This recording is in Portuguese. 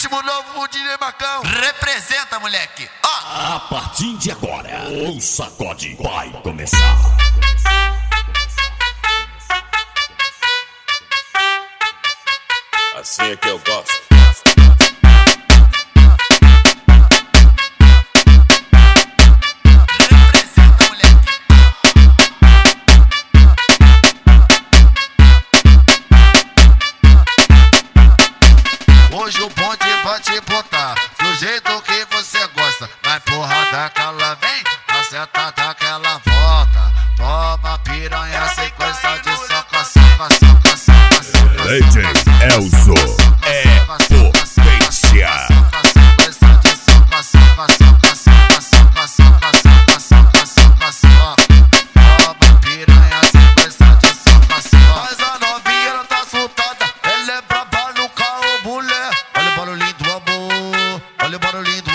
ritmo novo de Marcão. Representa, moleque. A partir de agora, o sacode vai começar. Assim é que eu gosto. Representa, moleque. Hoje o bonde vai te botar do jeito que você gosta. Vai empurrar daquela vem, na seta daquela volta. Toma piranha, sequência de soca, soca, soca, soca, soca. DJ Elzo é potência. Sequência de soca, soca, soca, soca, soca, soca, soca, soca, soca, soca. Toma piranha, sequência de soca, soca. Mas a novinha ela tá soltada, ela é braba no carro, mulher. Olha o barulhinho do amor, olha o barulhinho do